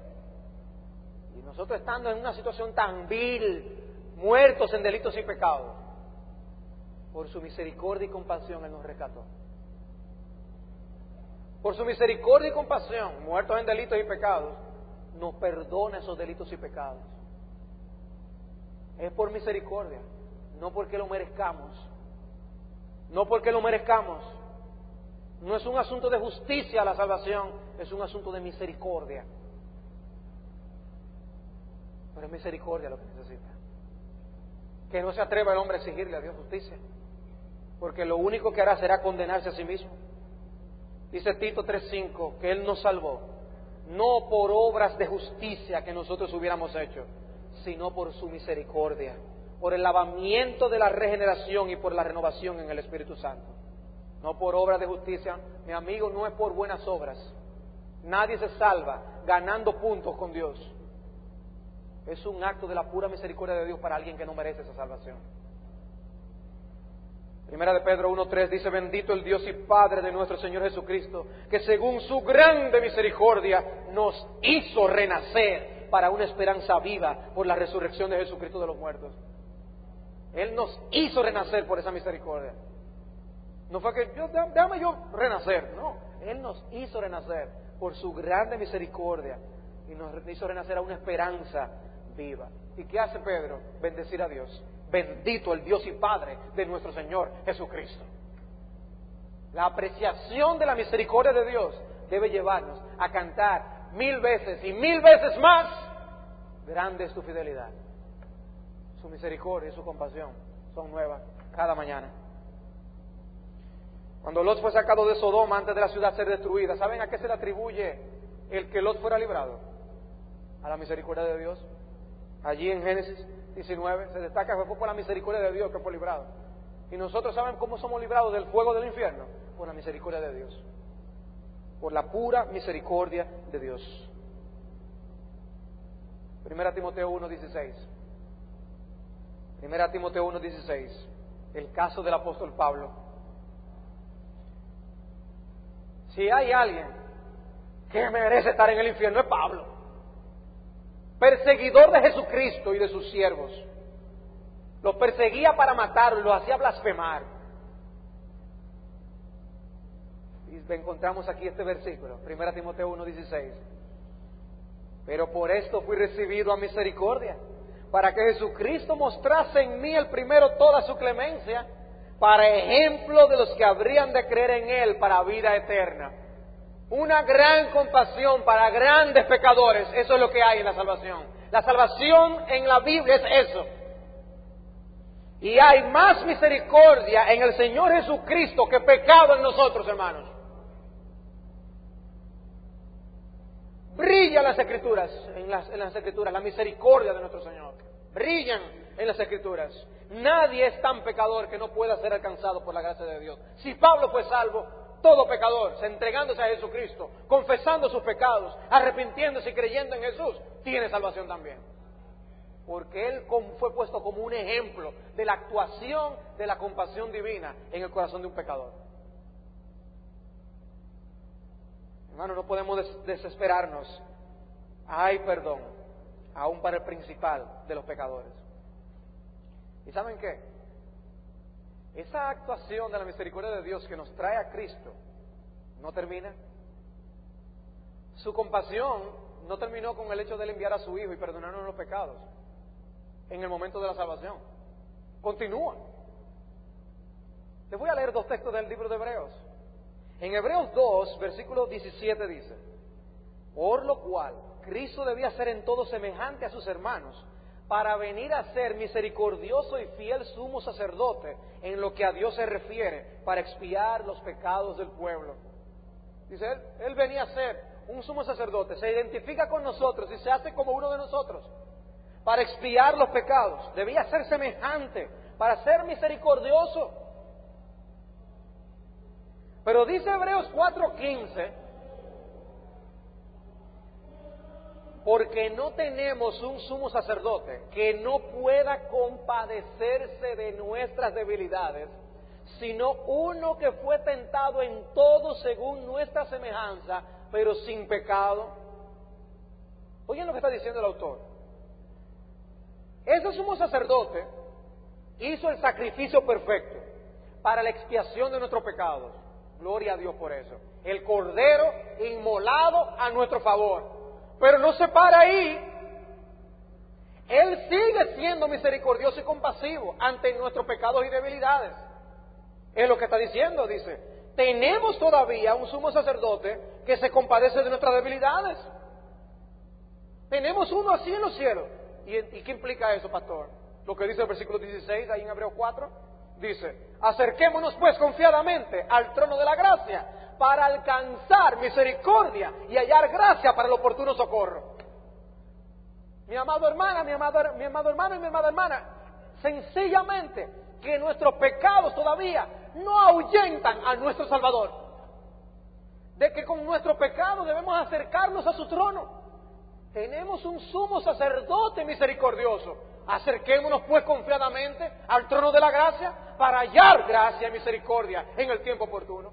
S1: Y nosotros estando en una situación tan vil, muertos en delitos y pecados. Por su misericordia y compasión Él nos rescató. Por su misericordia y compasión, muertos en delitos y pecados, nos perdona esos delitos y pecados. Es por misericordia, no porque lo merezcamos. No porque lo merezcamos. No es un asunto de justicia la salvación, es un asunto de misericordia. Pero es misericordia lo que necesita. Que no se atreva el hombre a exigirle a Dios justicia, porque lo único que hará será condenarse a sí mismo. Dice Tito 3:5 que Él nos salvó, no por obras de justicia que nosotros hubiéramos hecho, sino por su misericordia, por el lavamiento de la regeneración y por la renovación en el Espíritu Santo. No por obras de justicia, mi amigo, no es por buenas obras. Nadie se salva ganando puntos con Dios. Es un acto de la pura misericordia de Dios para alguien que no merece esa salvación. Primera de Pedro 1:3 dice: bendito el Dios y Padre de nuestro Señor Jesucristo, que según su grande misericordia nos hizo renacer para una esperanza viva por la resurrección de Jesucristo de los muertos. Él nos hizo renacer por esa misericordia. No fue que déjame yo renacer, no. Él nos hizo renacer por su grande misericordia y nos hizo renacer a una esperanza viva. ¿Y qué hace Pedro? Bendecir a Dios. Bendito el Dios y Padre de nuestro Señor Jesucristo. La apreciación de la misericordia de Dios debe llevarnos a cantar 1000 veces y 1000 veces más: grande es tu fidelidad. Su misericordia y su compasión son nuevas cada mañana. Cuando Lot fue sacado de Sodoma antes de la ciudad ser destruida, ¿saben a qué se le atribuye el que Lot fuera librado? A la misericordia de Dios. Allí en Génesis 19 se destaca que fue por la misericordia de Dios que fue librado. Y nosotros saben cómo somos librados del fuego del infierno: por la misericordia de Dios, por la pura misericordia de Dios. 1 Timoteo 1:16. 1 Timoteo 1:16. El caso del apóstol Pablo. Si hay alguien que merece estar en el infierno, es Pablo, perseguidor de Jesucristo y de sus siervos. Los perseguía para matarlos, los hacía blasfemar. Y encontramos aquí este versículo, 1 Timoteo 1:16. Pero por esto fui recibido a misericordia, para que Jesucristo mostrase en mí el primero toda su clemencia, para ejemplo de los que habrían de creer en Él para vida eterna. Una gran compasión para grandes pecadores. Eso es lo que hay en la salvación. La salvación en la Biblia es eso. Y hay más misericordia en el Señor Jesucristo que pecado en nosotros, hermanos. Brilla las Escrituras, en las Escrituras, la misericordia de nuestro Señor. Brillan en las Escrituras. Nadie es tan pecador que no pueda ser alcanzado por la gracia de Dios. Si Pablo fue salvo, todo pecador, entregándose a Jesucristo, confesando sus pecados, arrepintiéndose y creyendo en Jesús, tiene salvación también. Porque Él fue puesto como un ejemplo de la actuación de la compasión divina en el corazón de un pecador. Hermano, no podemos desesperarnos. Hay perdón, aún para el principal de los pecadores. ¿Y saben qué? Esa actuación de la misericordia de Dios que nos trae a Cristo no termina. Su compasión no terminó con el hecho de Él enviar a su Hijo y perdonarnos los pecados en el momento de la salvación. Continúa. Les voy a leer 2 textos del libro de Hebreos. En Hebreos 2, versículo 17 dice: por lo cual Cristo debía ser en todo semejante a sus hermanos, para venir a ser misericordioso y fiel sumo sacerdote en lo que a Dios se refiere, para expiar los pecados del pueblo. Dice él venía a ser un sumo sacerdote, se identifica con nosotros y se hace como uno de nosotros, para expiar los pecados. Debía ser semejante, para ser misericordioso. Pero dice Hebreos 4:15, porque no tenemos un sumo sacerdote que no pueda compadecerse de nuestras debilidades, sino uno que fue tentado en todo según nuestra semejanza, pero sin pecado. Oigan lo que está diciendo el autor. Ese sumo sacerdote hizo el sacrificio perfecto. para la expiación de nuestros pecados. Gloria a Dios por eso. El Cordero inmolado a nuestro favor. Pero no se para ahí. Él sigue siendo misericordioso y compasivo ante nuestros pecados y debilidades. Es lo que está diciendo, dice. Tenemos todavía un sumo sacerdote que se compadece de nuestras debilidades. Tenemos uno así en los cielos. ¿Y qué implica eso, pastor? Lo que dice el versículo 16, ahí en Hebreos 4, dice: acerquémonos pues confiadamente al trono de la gracia para alcanzar misericordia y hallar gracia para el oportuno socorro. Mi amado hermano y mi amada hermana, sencillamente que nuestros pecados todavía no ahuyentan a nuestro Salvador. De que con nuestro pecado debemos acercarnos a su trono. Tenemos un sumo sacerdote misericordioso. Acerquémonos pues confiadamente al trono de la gracia para hallar gracia y misericordia en el tiempo oportuno.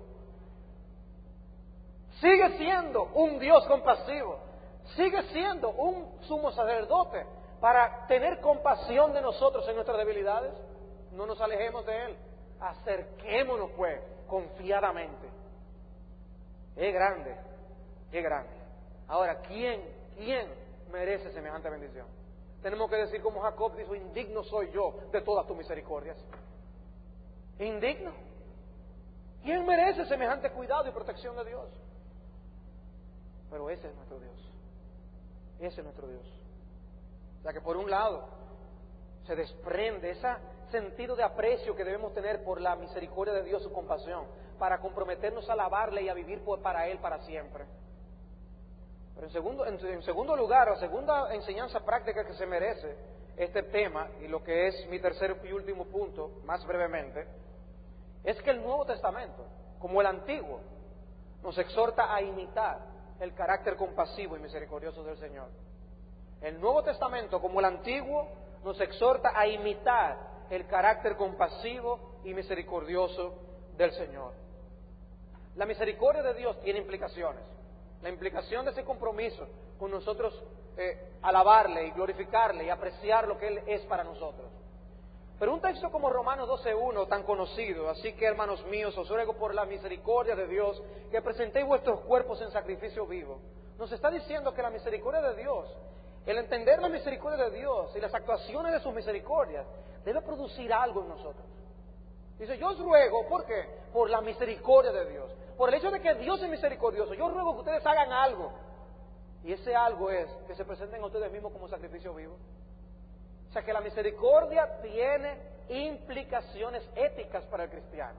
S1: Sigue siendo un Dios compasivo. Sigue siendo un sumo sacerdote para tener compasión de nosotros en nuestras debilidades. No nos alejemos de Él. Acerquémonos pues confiadamente. Es grande, es grande. Ahora, ¿quién merece semejante bendición? Tenemos que decir como Jacob dijo: indigno soy yo de todas tus misericordias. Indigno. ¿Quién merece semejante cuidado y protección de Dios? Pero ese es nuestro Dios. Ese es nuestro Dios. O sea que por un lado se desprende ese sentido de aprecio que debemos tener por la misericordia de Dios, su compasión, para comprometernos a alabarle y a vivir para Él para siempre. Pero en segundo lugar, la segunda enseñanza práctica que se merece este tema, y lo que es mi tercer y último punto, más brevemente, es que el Nuevo Testamento, como el Antiguo, nos exhorta a imitar el carácter compasivo y misericordioso del Señor. El Nuevo Testamento, como el Antiguo, nos exhorta a imitar el carácter compasivo y misericordioso del Señor. La misericordia de Dios tiene implicaciones. La implicación de ese compromiso con nosotros alabarle y glorificarle y apreciar lo que Él es para nosotros. Pero un texto como Romanos 12:1, tan conocido: así que, hermanos míos, os ruego por la misericordia de Dios que presentéis vuestros cuerpos en sacrificio vivo, nos está diciendo que la misericordia de Dios, el entender la misericordia de Dios y las actuaciones de sus misericordias, debe producir algo en nosotros. Dice: yo os ruego, ¿por qué? Por la misericordia de Dios. Por el hecho de que Dios es misericordioso, yo ruego que ustedes hagan algo. Y ese algo es que se presenten a ustedes mismos como sacrificio vivo. O sea que la misericordia tiene implicaciones éticas para el cristiano.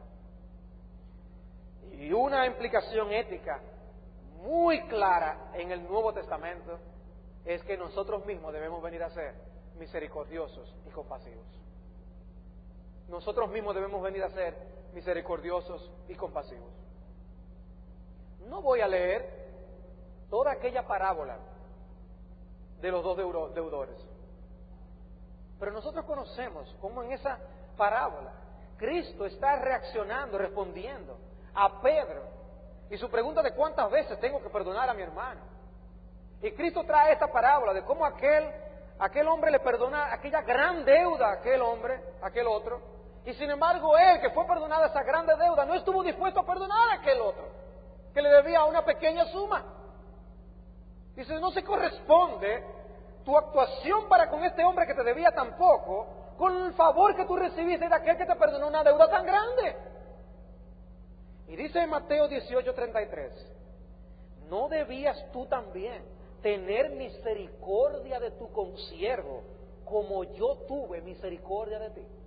S1: Y una implicación ética muy clara en el Nuevo Testamento es que nosotros mismos debemos venir a ser misericordiosos y compasivos. Nosotros mismos debemos venir a ser misericordiosos y compasivos. No voy a leer toda aquella parábola de los dos deudores, pero nosotros conocemos cómo en esa parábola Cristo está reaccionando, respondiendo a Pedro y su pregunta de cuántas veces tengo que perdonar a mi hermano. Y Cristo trae esta parábola de cómo aquel hombre le perdona aquella gran deuda a aquel otro, y sin embargo él, que fue perdonada esa grande deuda, no estuvo dispuesto a perdonar a aquel otro que le debía una pequeña suma. Dice: no se corresponde tu actuación para con este hombre que te debía tan poco con el favor que tú recibiste de aquel que te perdonó una deuda tan grande. Y dice en Mateo 18:33: ¿no debías tú también tener misericordia de tu consiervo como yo tuve misericordia de ti?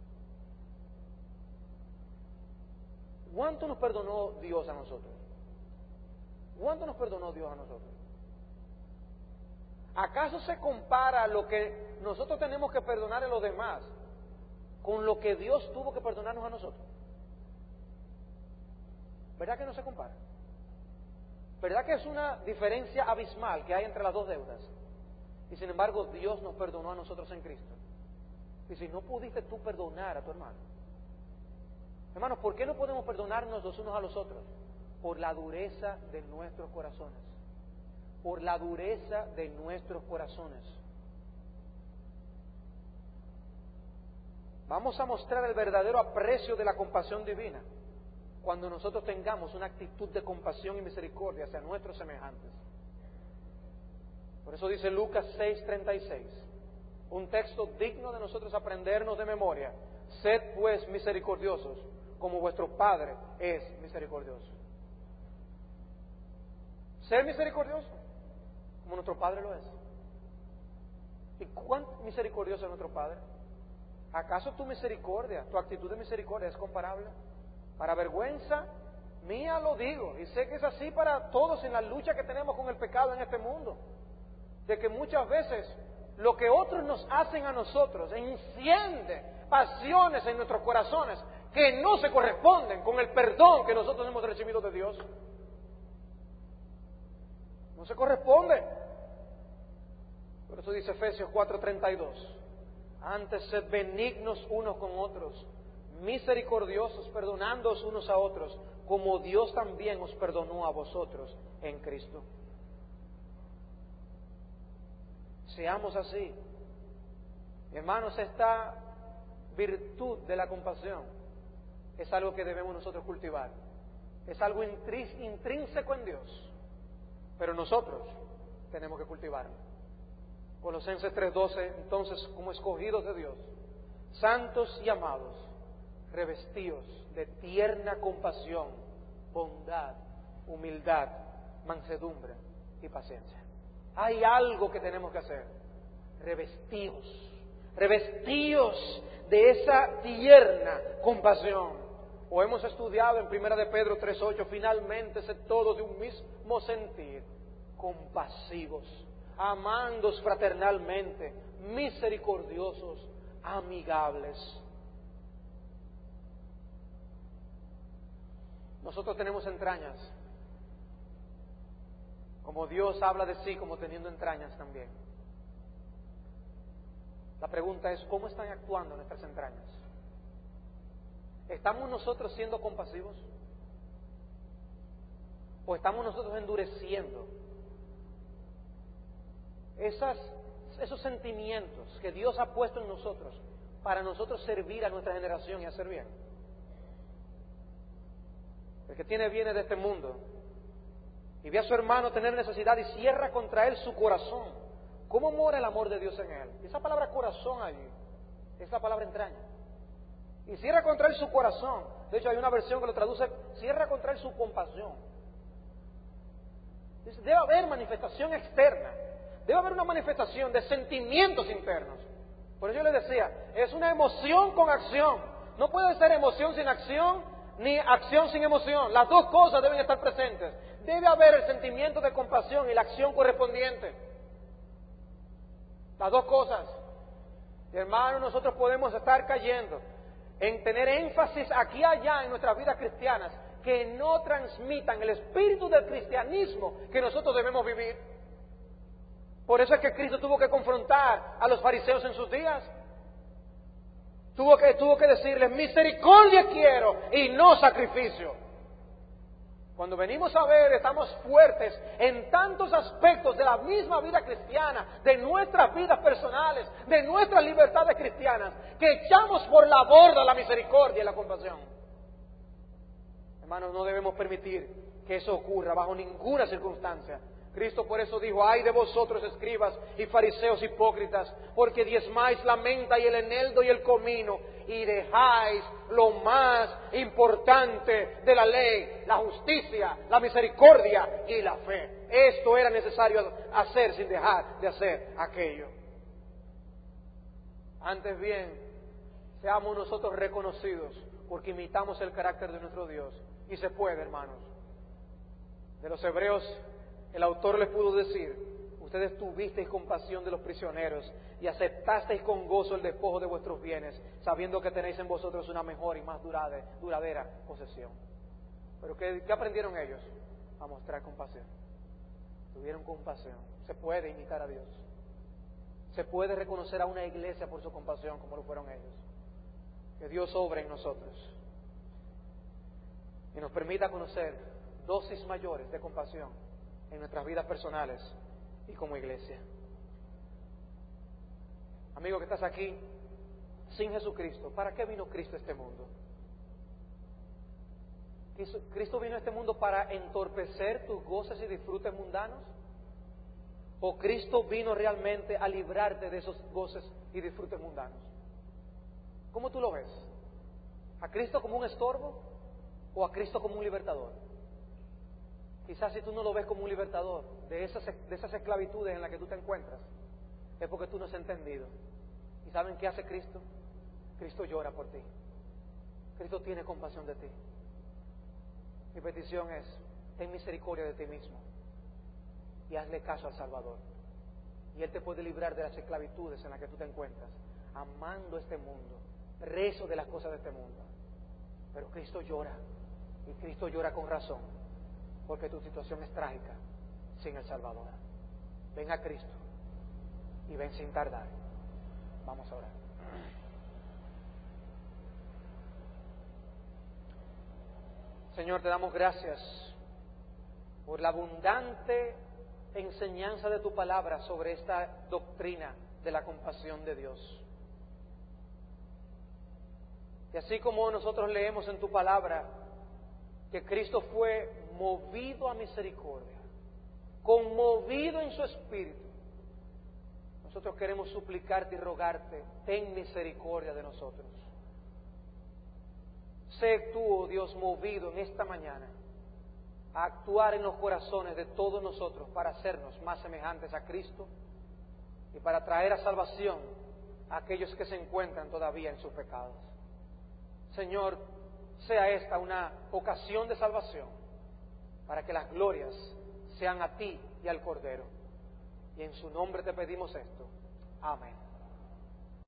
S1: ¿Cuánto nos perdonó Dios a nosotros? ¿Cuánto nos perdonó Dios a nosotros? ¿Acaso se compara lo que nosotros tenemos que perdonar a los demás con lo que Dios tuvo que perdonarnos a nosotros? ¿Verdad que no se compara? ¿Verdad que es una diferencia abismal que hay entre las dos deudas? Y sin embargo Dios nos perdonó a nosotros en Cristo. Y si no pudiste tú perdonar a tu hermano, hermanos, ¿por qué no podemos perdonarnos los unos a los otros? Por la dureza de nuestros corazones. Por la dureza de nuestros corazones. Vamos a mostrar el verdadero aprecio de la compasión divina cuando nosotros tengamos una actitud de compasión y misericordia hacia nuestros semejantes. Por eso dice Lucas 6:36, un texto digno de nosotros aprendernos de memoria: sed pues misericordiosos, como vuestro Padre es misericordioso. Ser misericordioso, como nuestro Padre lo es. ¿Y cuán misericordioso es nuestro Padre? ¿Acaso tu misericordia, tu actitud de misericordia es comparable? Para vergüenza mía lo digo, y sé que es así para todos en la lucha que tenemos con el pecado en este mundo, de que muchas veces lo que otros nos hacen a nosotros enciende pasiones en nuestros corazones que no se corresponden con el perdón que nosotros hemos recibido de Dios. No se corresponde. Por eso dice Efesios 4:32, antes sed benignos unos con otros, misericordiosos, perdonándoos unos a otros, como Dios también os perdonó a vosotros en Cristo. Seamos así. Hermanos, esta virtud de la compasión es algo que debemos nosotros cultivar. Es algo intrínseco en Dios, pero nosotros tenemos que cultivarlo. Colosenses 3:12, entonces, como escogidos de Dios, santos y amados, revestidos de tierna compasión, bondad, humildad, mansedumbre y paciencia. Hay algo que tenemos que hacer: revestidos de esa tierna compasión. O hemos estudiado en 1 de Pedro 3:8, finalmente sed todos de un mismo sentir, compasivos, amándoos fraternalmente, misericordiosos, amigables. Nosotros tenemos entrañas, como Dios habla de sí como teniendo entrañas también. La pregunta es, ¿cómo están actuando nuestras entrañas? ¿Estamos nosotros siendo compasivos? ¿O estamos nosotros endureciendo esos sentimientos que Dios ha puesto en nosotros para nosotros servir a nuestra generación y hacer bien? El que tiene bienes de este mundo y ve a su hermano tener necesidad y cierra contra él su corazón, ¿cómo mora el amor de Dios en él? Esa palabra corazón allí es la palabra entraña. Y cierra contra él su corazón. De hecho, hay una versión que lo traduce: cierra contra él su compasión. Debe haber manifestación externa, debe haber una manifestación de sentimientos internos. Por eso yo les decía, es una emoción con acción. No puede ser emoción sin acción, ni acción sin emoción. Las dos cosas deben estar presentes. Debe haber el sentimiento de compasión y la acción correspondiente. Las dos cosas. Hermanos, nosotros podemos estar cayendo en tener énfasis aquí y allá en nuestras vidas cristianas que no transmitan el espíritu del cristianismo que nosotros debemos vivir. Por eso es que Cristo tuvo que confrontar a los fariseos en sus días. Tuvo que decirles: misericordia quiero y no sacrificio. Cuando venimos a ver, estamos fuertes en tantos aspectos de la misma vida cristiana, de nuestras vidas personales, de nuestras libertades cristianas, que echamos por la borda la misericordia y la compasión. Hermanos, no debemos permitir que eso ocurra bajo ninguna circunstancia. Cristo por eso dijo: ay de vosotros, escribas y fariseos hipócritas, porque diezmáis la menta y el eneldo y el comino, y dejáis lo más importante de la ley, la justicia, la misericordia y la fe. Esto era necesario hacer sin dejar de hacer aquello. Antes bien, seamos nosotros reconocidos porque imitamos el carácter de nuestro Dios. Y se puede, hermanos. De los Hebreos, el autor les pudo decir: ustedes tuvisteis compasión de los prisioneros y aceptasteis con gozo el despojo de vuestros bienes, sabiendo que tenéis en vosotros una mejor y más duradera posesión. Pero ¿qué aprendieron ellos? A mostrar compasión. Tuvieron compasión. Se puede imitar a Dios. Se puede reconocer a una iglesia por su compasión como lo fueron ellos. Que Dios obre en nosotros y nos permita conocer dosis mayores de compasión en nuestras vidas personales y como iglesia. Amigo que estás aquí, sin Jesucristo, ¿para qué vino Cristo a este mundo? ¿Cristo vino a este mundo para entorpecer tus goces y disfrutes mundanos? ¿O Cristo vino realmente a librarte de esos goces y disfrutes mundanos? ¿Cómo tú lo ves? ¿A Cristo como un estorbo o a Cristo como un libertador? Quizás si tú no lo ves como un libertador de esas esclavitudes en las que tú te encuentras, es porque tú no has entendido. ¿Y saben qué hace Cristo? Cristo llora por ti. Cristo tiene compasión de ti. Mi petición es, ten misericordia de ti mismo y hazle caso al Salvador. Y Él te puede librar de las esclavitudes en las que tú te encuentras, amando este mundo, preso de las cosas de este mundo. Pero Cristo llora, y Cristo llora con razón, porque tu situación es trágica sin el Salvador. Ven a Cristo y ven sin tardar. Vamos a orar. Señor, te damos gracias por la abundante enseñanza de tu palabra sobre esta doctrina de la compasión de Dios. Y así como nosotros leemos en tu palabra que Cristo fue movido a misericordia, conmovido en su espíritu, nosotros queremos suplicarte y rogarte, ten misericordia de nosotros. Sé tú, oh Dios, movido en esta mañana a actuar en los corazones de todos nosotros para hacernos más semejantes a Cristo y para traer a salvación a aquellos que se encuentran todavía en sus pecados. Señor, sea esta una ocasión de salvación para que las glorias sean a ti y al Cordero. Y en su nombre te pedimos esto. Amén.